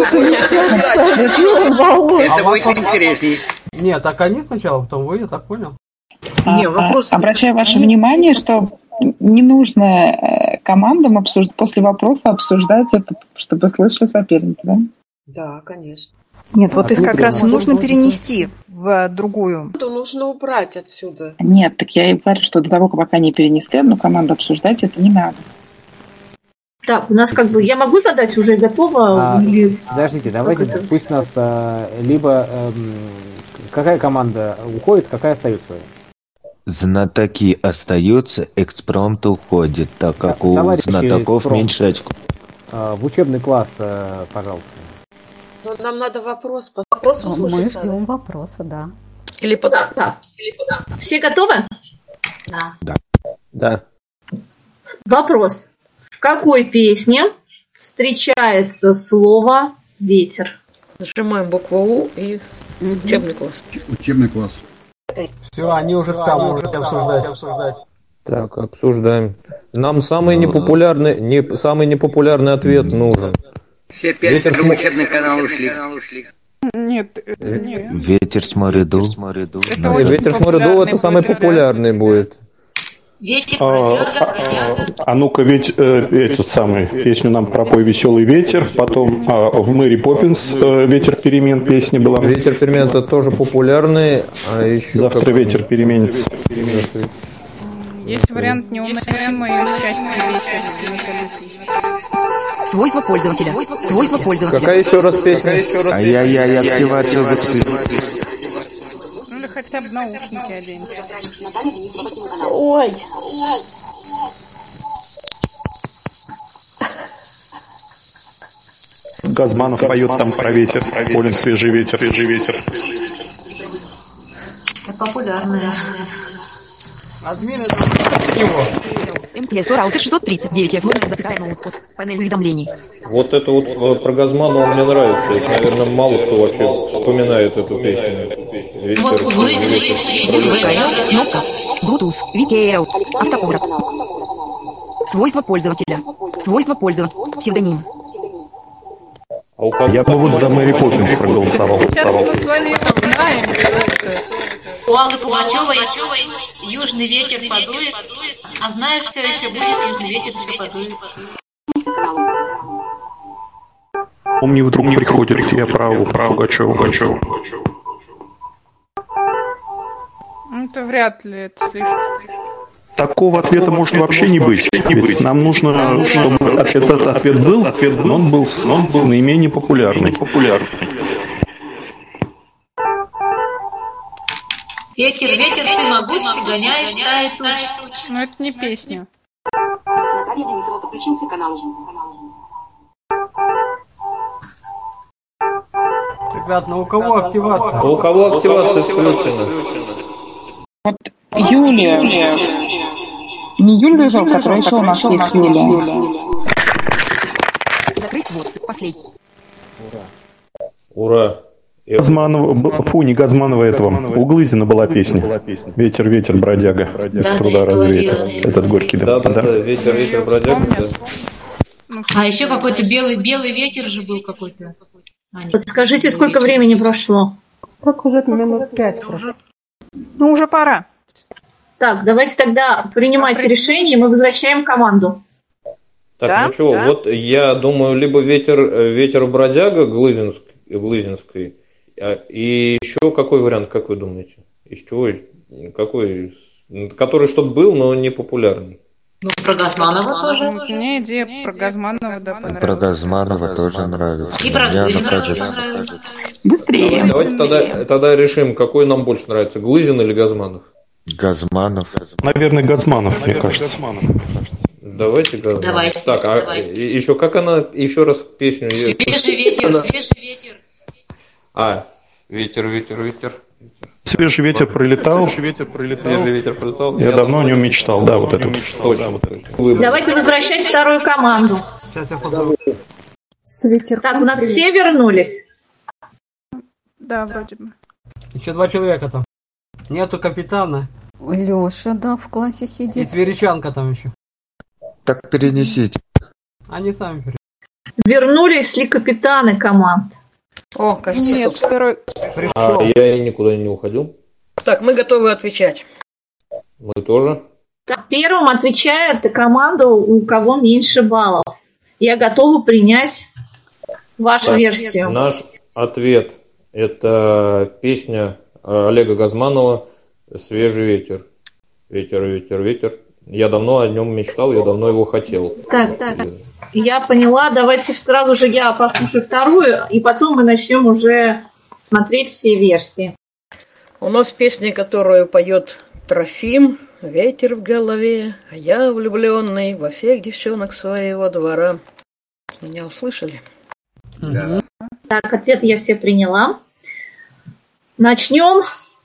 S5: совещаться?
S18: Это будет интереснее.
S13: Нет, так они сначала, потом вы, я так понял.
S17: А,
S21: Не, вопрос...
S17: Обращаю ваше внимание, что не нужно командам обсуж... после вопроса обсуждать это, чтобы слышали соперники, да?
S16: Да, конечно.
S15: Нет, вот их как раз нужно перенести в другую.
S16: Нужно убрать отсюда.
S17: Нет, так я и говорю, что до того, пока не перенесли одну команду, обсуждать это не надо.
S4: Так, у нас как бы... Я могу задать уже готово?
S3: А,
S4: или...
S3: Подождите, давайте, пусть у нас а, либо... А, какая команда уходит, какая остается?
S8: Знатоки остаются, экспромт уходит, так как у
S3: Товарищи
S8: знатоков
S3: экспромт,
S8: меньше очков.
S3: А, в учебный класс, а, пожалуйста.
S16: Но нам надо вопрос...
S11: Вопрос
S5: Мы ждем вопроса, да.
S2: Или под...
S4: Да, да. Все готовы?
S6: Да.
S8: Да.
S10: Да.
S4: Вопрос. В какой песне встречается слово «ветер»?
S2: Нажимаем букву У и учебный класс.
S14: Учебный класс.
S13: Все, они уже там, можете обсуждать.
S10: Так, обсуждаем. Нам самый непопулярный, не, самый непопулярный ответ нужен.
S18: Все пять
S10: Ветер
S18: в
S10: смо-
S18: учебный канал ушли.
S19: Нет, нет.
S8: Ветер с моря дул.
S19: Это
S10: Нет,
S19: очень
S10: ветер с моря дул, это самый популярный будет.
S6: Ветер,
S9: А, а, а ну-ка, ведь э, эту самую песню нам пропой «Веселый ветер», потом а, в Мэри Поппинс э, «Ветер перемен» песня была.
S10: Ветер перемен это тоже популярный, а еще
S9: Завтра
S10: как...
S9: ветер переменится.
S19: Есть вариант неуносимое счастье вечер.
S1: Свойства пользователя. Свойства пользователя.
S10: Какая еще раз песня?
S8: Ай-яй-яй, активация выходит.
S19: Ну или хотя бы наушники оденьте.
S4: Ой.
S9: Газманов поет там про ветер, Полин свежий ветер, свежий ветер.
S6: Это популярная.
S13: Админы там его.
S1: МТС раутер шестьсот тридцать девять, я запитаю ноутбук, панель уведомлений.
S10: Вот это вот э, про Газманова мне нравится. Это, наверное, мало кто вообще вспоминает эту песню. Ветер.
S6: Вот
S1: ВК, кнопка, Bluetooth, ви кей эй Out, автоповорот. Свойства пользователя. Свойства пользователя. Псевдоним.
S10: А у кого...
S9: Я бы вот за Мэри Поппинс проголосовал.
S6: У Аллы Пугачевой южный ветер подует, а знаешь, все еще будет, южный ветер еще подует.
S9: Он мне вдруг приходит, я праву, праву, Пугачеву, Пугачеву.
S19: Ну, это вряд ли, это слишком.
S9: Такого ответа может вообще не быть. Не быть. Нам нужно, чтобы этот ответ был, но он был, он был наименее популярный. популярный.
S6: Ветер, ветер, ты могуч, ты гоняешь стаи туч.
S19: Но это не песня.
S13: Ребят, ну у кого активация?
S10: У кого активация включена?
S17: Вот Юлия. Не Юлия же, которая еще у нас есть Юлия.
S1: Закрыть вот, последний.
S10: Ура.
S9: Газманова, фу, не Газманова этого. У Глызина была песня. Ветер, ветер, бродяга.
S6: Да,
S9: Труда
S6: да,
S9: развеет. Этот горький,
S10: Да,
S9: да.
S10: да, да, ветер, ветер, бродяга, да.
S6: А еще какой-то белый, белый ветер же был какой-то. А, нет.
S4: Подскажите, сколько времени прошло?
S5: Как уже минут пять прошло.
S15: Ну, уже пора.
S4: Так, давайте тогда принимайте решение, мы возвращаем команду.
S10: Так,
S15: Да?
S10: ну что,
S15: Да?
S10: вот я думаю, либо ветер, ветер бродяга Глызинск, Глызинской, И еще какой вариант, как вы думаете? Из чего? Какой? Который чтобы был, но не популярный.
S6: Ну, про Газманова тоже.
S19: Мне идея про Газманова, да, понравилась.
S8: Про Газманова тоже нравится.
S6: И про
S8: Мне она
S6: Глызина
S8: кажется-
S6: тоже нравится.
S17: Быстрее.
S10: Давайте тогда, тогда решим, какой нам больше нравится, Глызин или Газманов?
S8: Газманов.
S9: Наверное, Газманов, мне кажется.
S10: Давайте Газманов.
S6: Давайте,
S10: Так, а
S6: давайте.
S10: и- еще как она, еще раз песню.
S6: Свежий ветер,
S10: Она-
S6: свежий ветер.
S10: А, ветер, ветер, ветер.
S9: Свежий ветер пролетал.
S10: Свежий ветер пролетал.
S9: Я давно о нем мечтал, да, вот это.
S10: Точно.
S4: Давайте возвращать вторую команду.
S13: Сейчас я позову.
S5: С ветерком.
S4: Так, у нас все вернулись.
S19: Да, вроде бы.
S13: Еще два человека там. Нету капитана.
S5: Леша, да, в классе
S13: И
S5: сидит.
S13: тверичанка там еще.
S8: Так перенесите.
S13: Они сами перейдут.
S4: Вернулись ли капитаны команд?
S2: О, кажется,
S19: Нет,
S2: тут.
S19: второй...
S10: А я и никуда не уходил.
S2: Так, мы готовы отвечать.
S10: Мы тоже.
S4: Так, первым отвечает команда, у кого меньше баллов. Я готова принять вашу
S10: Так,
S4: версию.
S10: Наш ответ – это песня Олега Газманова «Свежий ветер». Ветер, ветер, ветер. Я давно о нем мечтал, я давно его хотел.
S4: Так, так, я поняла. Давайте сразу же я послушаю вторую, и потом мы начнем уже смотреть все версии.
S2: У нас песня, которую поет Трофим. Ветер в голове, а я влюбленный во всех девчонок своего двора. Меня услышали?
S4: Да. Так, ответы я все приняла. Начнем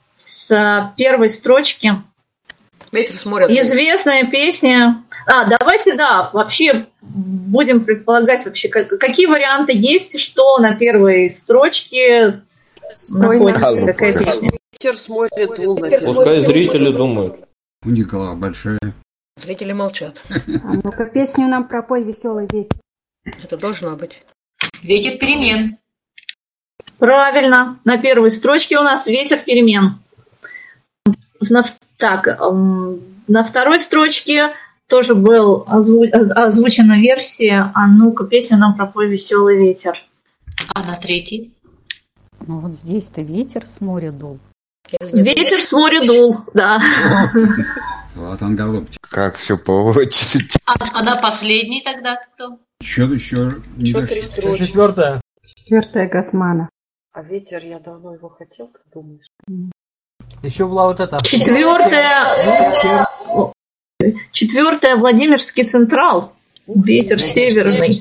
S4: с первой строчки.
S2: Ветер с моря.
S4: Известная песня. А, давайте, да, вообще будем предполагать, вообще, как- какие варианты есть, что на первой строчке находится, какая песня.
S16: Ветер смотрит дул.
S10: Пускай зрители думают.
S14: У них голова большая.
S2: Зрители молчат.
S20: А ну-ка, песню нам пропой, веселый ветер.
S2: Это должно быть.
S6: Ветер перемен.
S4: Правильно. На первой строчке у нас ветер перемен. На, так, эм, на второй строчке тоже был озву- озвучена версия «А ну-ка, песню нам пропой, веселый ветер».
S6: А на третий?
S5: Ну вот здесь-то ветер с моря дул.
S4: Ветер с моря дул, да.
S14: Латан голубчик.
S8: Как все по очереди.
S6: А, а на последний тогда кто?
S14: Еще, еще не
S16: Еще
S14: дошли.
S16: три строчки.
S13: Четвертая.
S20: Четвертая Газмана.
S16: А ветер, я давно его хотел, как думаешь?
S13: Еще была вот эта.
S4: Четвертая, четвертая Владимирский Централ. Ветер северный.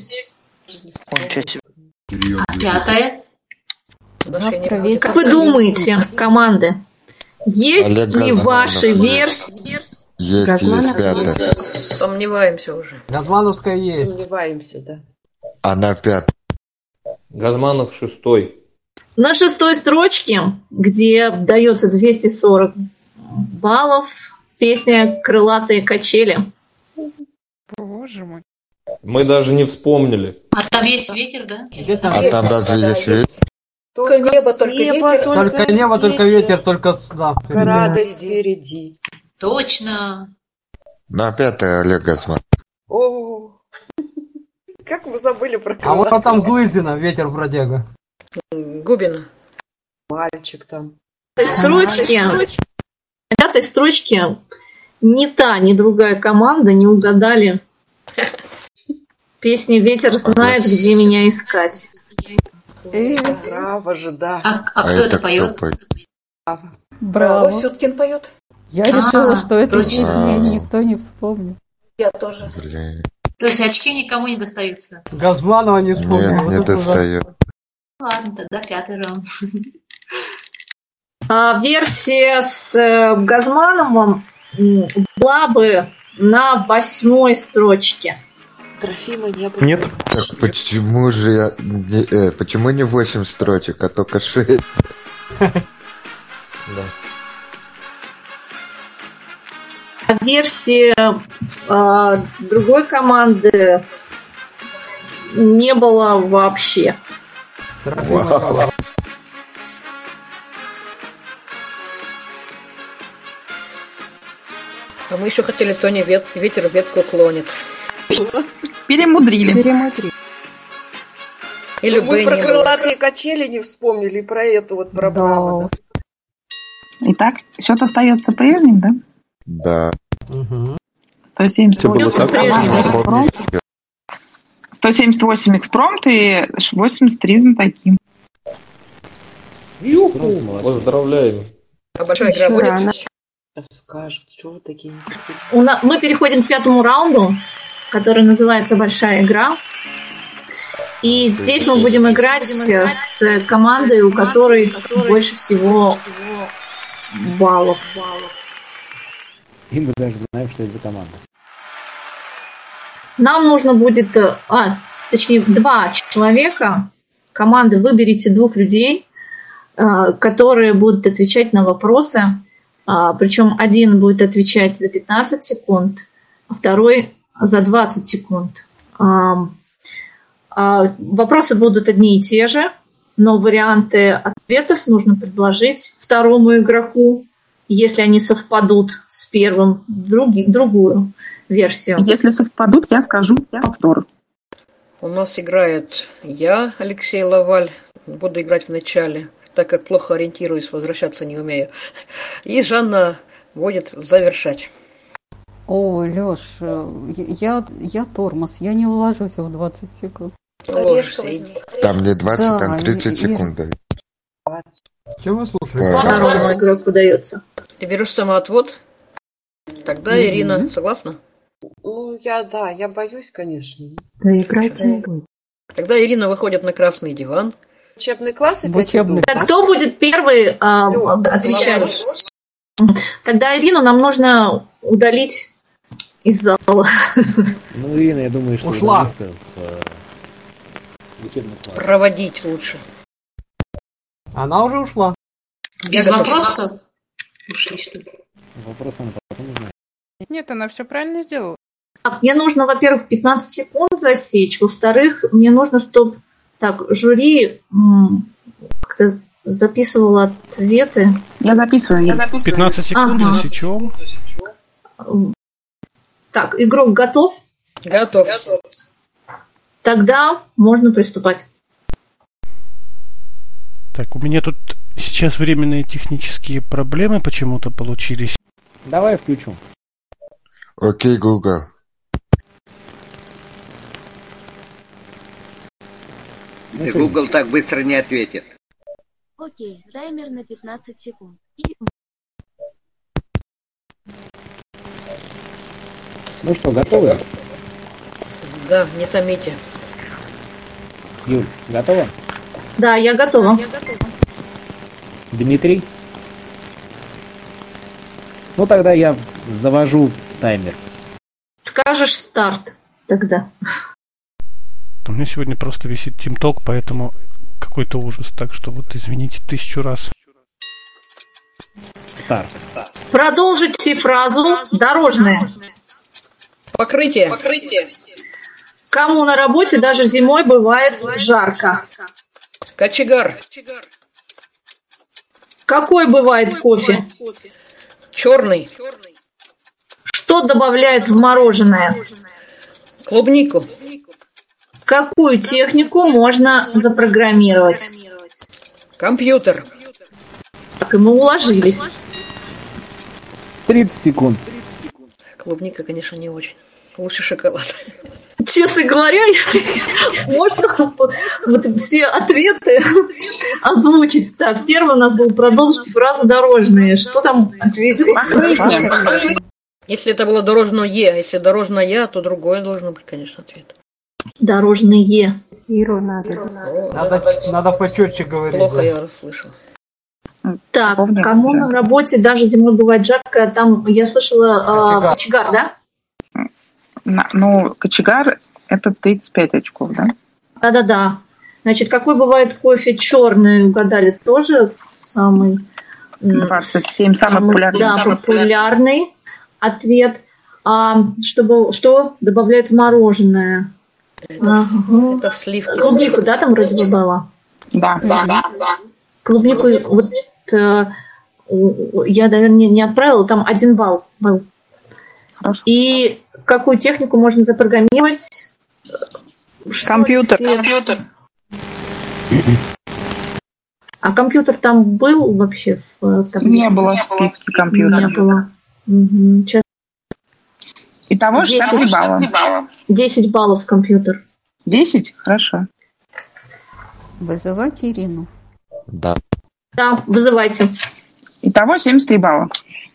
S6: А пятая?
S5: Завтра ветер.
S4: Как вы думаете, команды, есть
S8: Олег
S4: ли
S8: Газманов.
S4: ваши версии?
S8: Есть,
S20: Газманов
S8: есть пятая.
S2: Сомневаемся уже.
S13: Газмановская есть.
S16: Сомневаемся, да.
S8: Она пятая.
S10: Газманов шестой.
S4: На шестой строчке, где дается двести сорок баллов, песня «Крылатые качели».
S19: Боже мой.
S10: Мы даже не вспомнили.
S6: А там есть ветер, да?
S8: А там разве есть ветер?
S11: Только небо, только
S16: небо,
S11: ветер.
S16: только
S13: Только небо, только ветер, только да.
S16: Радость впереди.
S6: Точно.
S8: На пятая Олег Газманов.
S16: О, как вы забыли про
S13: А вот
S16: крылатый
S13: там Глызина, ветер бродяга.
S2: Губина.
S16: мальчик там.
S4: На пятой строчке, на пятой строчке ни та, ни другая команда не угадали песни «Ветер знает, где меня искать».
S16: Браво же, да.
S6: А, а кто это поет?
S16: Браво.
S5: Браво.
S11: Сюткин поет.
S5: Я решила,
S6: А,
S5: что эту
S6: точно.
S5: песню никто не вспомнит.
S11: Я тоже.
S8: Блин.
S6: То есть очки никому не достаются.
S13: Газманова не вспомнил.
S8: Нет,
S13: Вот
S8: не
S13: это ужасно.
S8: достает.
S6: Ладно, тогда пятый раунд.
S4: А версия с э, Газмановым м, была бы на восьмой строчке.
S16: Трофима не было.
S9: Нет.
S8: Так почему же я... не- э, почему не восемь строчек, а только шесть?
S10: Да.
S4: А версии э, другой команды не было вообще.
S8: Вау.
S2: А мы еще хотели Тони вет... ветер ветку клонит.
S17: Перемудрили.
S20: Перемутри.
S2: Или
S16: Ну, мы
S2: Бенни.
S16: про крылатые качели не вспомнили, и про эту вот, про Браво.
S17: Итак, счет остается прежним, да?
S8: Да.
S17: сто семьдесят восемь
S8: Всё было так,
S17: экспромт, сто семьдесят восемь экспромт и восемьдесят три знатоки.
S10: Поздравляем.
S2: А большая игра
S20: Еще
S2: будет?
S20: рано.
S16: Скажут, что вы такие...
S4: У на- Мы переходим к пятому раунду, который называется «Большая игра». И здесь мы будем играть с командой, у которой больше всего баллов.
S13: И мы даже знаем, что это за команда.
S4: Нам нужно будет, а, точнее, два человека. Команды, выберите двух людей, а, которые будут отвечать на вопросы. А, причем один будет отвечать за пятнадцать секунд, а второй за двадцать секунд. А, а, вопросы будут одни и те же, но варианты ответов нужно предложить второму игроку, если они совпадут с первым, други, другую версию.
S17: Если совпадут, я скажу повтор.
S2: У нас играет я, Алексей Лаваль. Буду играть в начале, так как плохо ориентируюсь, возвращаться не умею. И Жанна будет завершать.
S5: О, Лёш, я, я тормоз, я не уложусь в двадцать секунд.
S2: Ложишься, иди.
S8: Там не двадцать,
S5: Да,
S8: там тридцать
S5: и- и-
S8: секунд дают.
S13: Чего вы слушаете?
S8: Да.
S4: Второму игроку дается.
S2: Ты берешь самоотвод? Тогда
S5: Мгм.
S2: Ирина, согласна?
S16: Ну, я, да, я боюсь, конечно.
S20: Да играть не будет.
S2: Тогда Ирина выходит на красный диван.
S16: Учебный класс
S5: В
S16: опять
S5: учебный.
S16: иду?
S4: Так, кто будет первый а, отвечать? Тогда Ирину нам нужно удалить из зала.
S13: Ну, Ирина, я думаю, что
S20: Ушла.
S13: удалиться в, э, в учебный класс.
S2: Проводить лучше.
S20: Она уже ушла.
S6: Без вопросов? Ушли, что ли?
S13: Вопрос она потом узнает.
S19: Нет, она все правильно сделала.
S4: Так, мне нужно, во-первых, пятнадцать секунд засечь. Во-вторых, мне нужно, чтобы так, жюри м, как-то записывало ответы.
S17: Я записываю. Я записываю.
S12: пятнадцать секунд
S4: Ага.
S12: засечем.
S4: Так, игрок готов?
S2: Готов.
S4: Тогда можно приступать.
S12: Так, у меня тут сейчас временные технические проблемы почему-то получились.
S13: Давай включу.
S8: Окей, Google.
S18: И Google так быстро не ответит.
S22: Окей, таймер на пятнадцать секунд. И
S13: Ну что, готовы?
S2: Да, не томите.
S13: Юль, готова?
S4: Да, я готова.
S13: Дмитрий? Ну, тогда я завожу таймер.
S4: Скажешь старт тогда.
S12: У меня сегодня просто висит TeamTalk, поэтому какой-то ужас. Так что вот извините тысячу раз.
S13: Старт.
S4: Продолжите фразу «дорожное».
S2: Покрытие.
S4: Кому на работе даже зимой бывает жарко?
S2: Кочегар.
S4: Какой бывает кофе?
S2: Черный.
S4: Что добавляют в мороженое?
S2: Клубнику.
S4: Какую технику можно запрограммировать?
S2: Компьютер.
S4: Так, и мы уложились.
S13: тридцать секунд.
S2: Клубника, конечно, не очень. Лучше шоколад.
S4: Честно говоря, можно вот все ответы озвучить. Так, первый у нас был «продолжите фразу «дорожные». Что там ответил?
S2: Если это было дорожное, если дорожное, то другое должно быть, конечно, ответ.
S4: Дорожные.
S20: Иру надо.
S2: О,
S20: Надо,
S2: да.
S20: надо почетче говорить.
S2: Плохо
S20: да.
S2: я расслышал.
S4: Так, кому на работе даже зимой бывает жарко? Там я слышала э, кочегар, да?
S17: На- Ну, кочегар это тридцать пять очков, да?
S4: Да-да-да. Значит, какой бывает кофе черный, угадали тоже самый... м,
S17: двадцать семь, самый популярный.
S4: Да, популярный ответ. А, чтобы, что добавляют в мороженое? Ага.
S2: Это в сливке.
S4: Клубнику, да, там вроде бы было?
S17: Да, да, да.
S4: Клубнику вот э, я, наверное, не, не отправила, там один балл был.
S17: Хорошо.
S4: И какую технику можно запрограммировать?
S15: Компьютер.
S4: Все-
S15: Компьютер.
S4: А компьютер там был вообще в таблице?
S17: Не было в списке компьютера.
S4: Не было. Угу. Сейчас.
S17: Итого шестьдесят три балла.
S4: десять баллов компьютер.
S17: десять? Хорошо.
S5: Вызывать Ирину.
S8: Да.
S4: Да, вызывайте.
S17: Итого семьдесят три балла.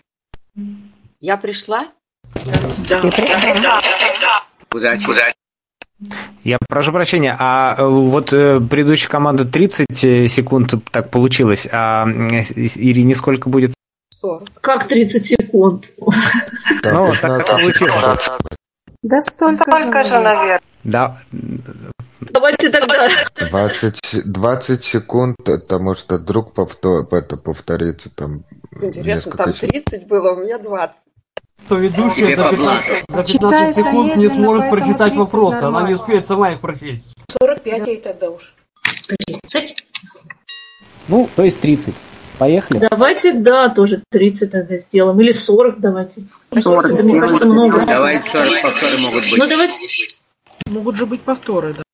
S16: Я пришла?
S5: Да. Ты пришла?
S18: Удачи.
S3: Я прошу прощения, а вот э, предыдущая команда тридцать секунд так получилось, а Ирине сколько будет?
S16: сорок.
S4: Как тридцать секунд?
S3: Ну, так получилось.
S19: Да столько же, наверное.
S3: Да.
S4: Давайте тогда.
S8: двадцать, двадцать секунд, потому что вдруг повтор, это повторится там.
S16: Интересно, там тридцать было, у меня двадцать.
S13: Что ведущая за пятнадцать, за пятнадцать секунд не сможет прочитать вопросы. Она не успеет сама их прочесть.
S11: сорок пять ей тогда уж.
S4: тридцать?
S3: Ну, то есть тридцать. Поехали.
S4: Давайте, да, тоже тридцать тогда сделаем. Или сорок давайте.
S17: сорок.
S4: Это, мне кажется, много.
S18: Давайте сорок повторы могут быть.
S4: Ну, давайте.
S11: Могут же быть повторы, да.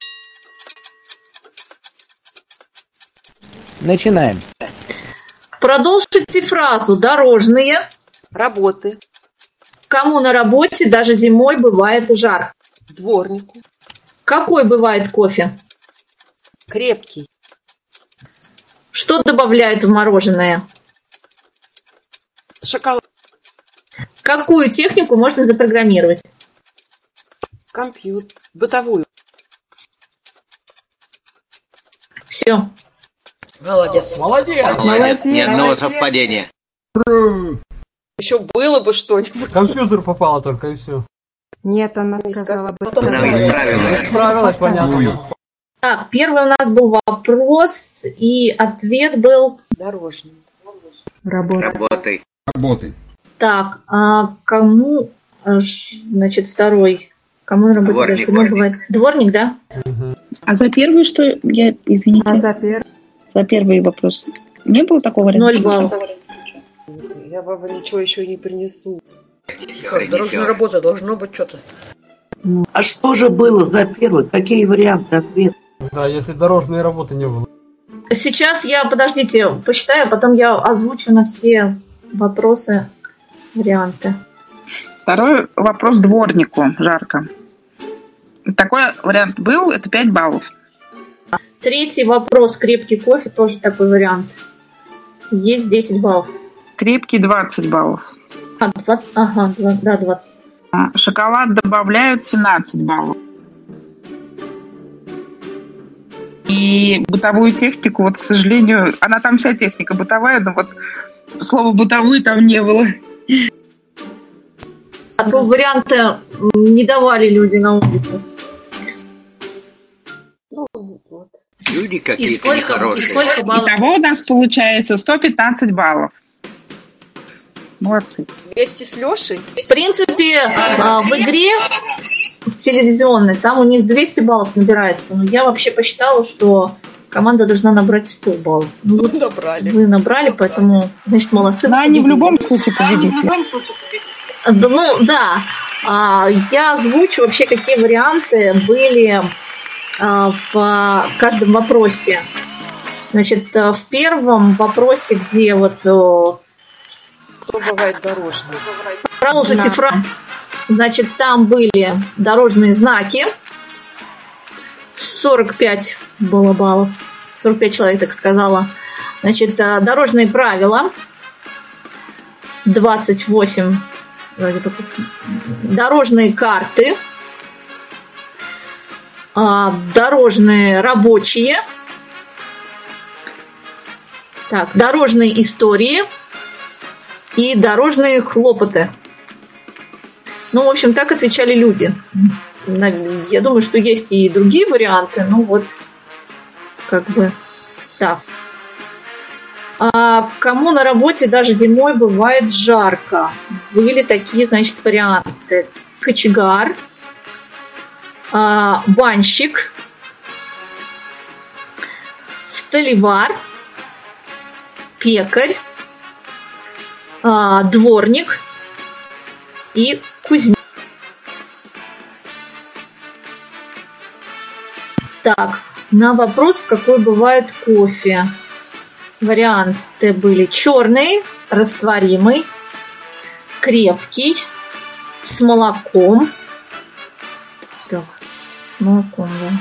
S3: Начинаем.
S4: Продолжите фразу. Дорожные.
S16: Работы.
S4: Кому на работе даже зимой бывает жар?
S16: Дворнику.
S4: Какой бывает кофе?
S16: Крепкий.
S4: Что добавляют в мороженое?
S16: Шоколад.
S4: Какую технику можно запрограммировать?
S16: Компьютер. Бытовую.
S4: Все.
S2: Молодец.
S13: Молодец.
S18: Молодец. Ни одного совпадения.
S16: Еще было бы что-нибудь.
S13: Компьютер попало только и все.
S19: Нет, она сказала бы.
S18: Она исправилась.
S13: Исправилась, понятно.
S4: Так, первый у нас был вопрос, и ответ был...
S16: Дорожный.
S19: Работа.
S18: Работай.
S14: Работай.
S4: Так, а кому, значит, второй? Кому на работе
S18: Дворник,
S4: даже зимой бывает? Дворник, да?
S17: А за первый что? Я, извините.
S19: А за первый?
S17: За первый вопрос. Не было такого варианта?
S4: Ноль баллов.
S16: Я, баба, ничего еще не принесу.
S2: Как, дорожная работа, должно быть что-то.
S7: А что же было за первый? Какие варианты ответа?
S13: Да, если дорожной работы не было.
S4: Сейчас я, подождите, посчитаю, потом я озвучу на все вопросы варианты.
S17: Второй вопрос дворнику. Жарко. Такой вариант был, это пять баллов.
S4: Третий вопрос. Крепкий кофе, тоже такой вариант. Есть десять баллов.
S17: Крепкий двадцать баллов.
S4: А, двадцать, ага, да, двадцать.
S17: Шоколад добавляют семнадцать баллов. И бытовую технику, вот, к сожалению, она там вся техника бытовая, но вот слова бытовую там не было.
S4: Такого варианта не давали люди на улице.
S16: Ну, вот.
S18: Люди какие-то нехорошие.
S4: И сколько баллов?
S17: Итого у нас получается сто пятнадцать баллов. Молодцы.
S16: Вместе с Лешей?
S4: В принципе, в игре, в телевизионной, там у них двести баллов набирается. Но я вообще посчитала, что команда должна набрать сто баллов. Ну, вот
S16: набрали.
S4: Вы набрали, поэтому, значит, молодцы.
S17: Но они в любом случае победители.
S4: Да, ну, да. Я озвучу вообще, какие варианты были в каждом вопросе. Значит, в первом вопросе, где вот...
S16: Кто бывает дорожный?
S4: Продолжите фразу. Значит, там были дорожные знаки. сорок пять было баллов. сорок пять человек так сказала. Значит, дорожные правила. двадцать восемь. Дорожные карты. Дорожные рабочие. Так, дорожные истории. И дорожные хлопоты. Ну, в общем, так отвечали люди. Я думаю, что есть и другие варианты. Ну, вот, как бы, так. А кому на работе даже зимой бывает жарко? Были такие, значит, варианты. Кочегар, а, банщик, столевар, пекарь, а, дворник и кузнец. Так, на вопрос, какой бывает кофе. Варианты были черный, растворимый, крепкий, с молоком. Так, молоком, да.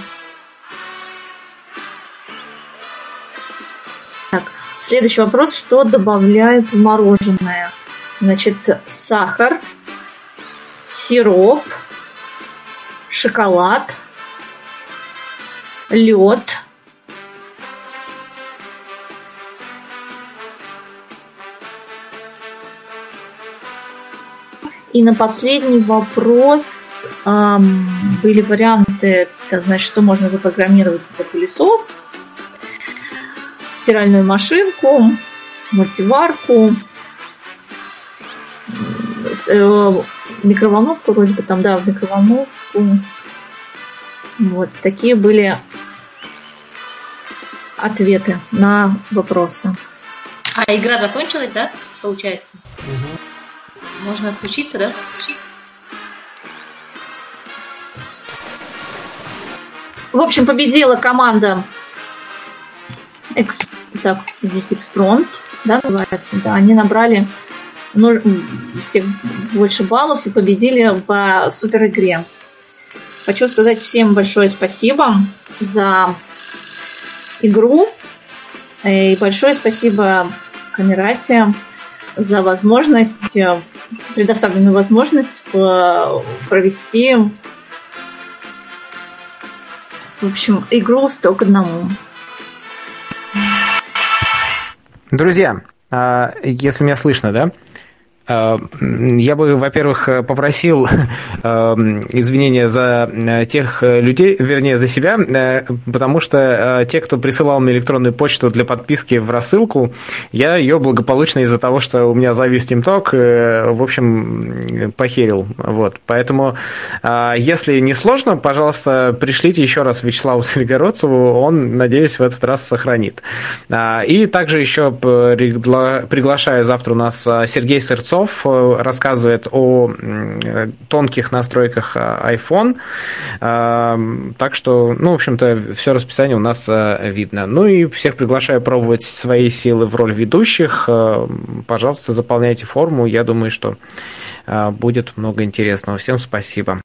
S4: Так, следующий вопрос. Что добавляют в мороженое? Значит, сахар, сироп, шоколад, лед. И на последний вопрос эм, были варианты, это значит, что можно запрограммировать: это пылесос, стиральную машинку, мультиварку, э, микроволновку, вроде бы там, да, в микроволновку. Вот такие были ответы на вопросы.
S6: А игра закончилась, да, получается? Угу. Можно отключиться, да?
S4: В общем, победила команда Экс... так, Экспромт, да, называется. Да, они набрали ну, всех больше баллов и победили в супер игре. Хочу сказать всем большое спасибо за игру. И большое спасибо Камерате за возможность, предоставленную возможность провести, в общем, игру сто к одному.
S3: Друзья, если меня слышно, да? Я бы, во-первых, попросил извинения за тех людей, вернее, за себя, потому что те, кто присылал мне электронную почту для подписки в рассылку, я ее благополучно из-за того, что у меня завис TeamTalk, в общем, похерил. Вот. Поэтому, если не сложно, пожалуйста, пришлите еще раз Вячеславу Царегородцеву, он, надеюсь, в этот раз сохранит. И также еще приглашаю, завтра у нас Сергей Сырцов рассказывает о тонких настройках iPhone. Так что, ну, в общем-то, все расписание у нас видно. Ну и всех приглашаю пробовать свои силы в роли ведущих. Пожалуйста, заполняйте форму. Я думаю, что будет много интересного. Всем спасибо.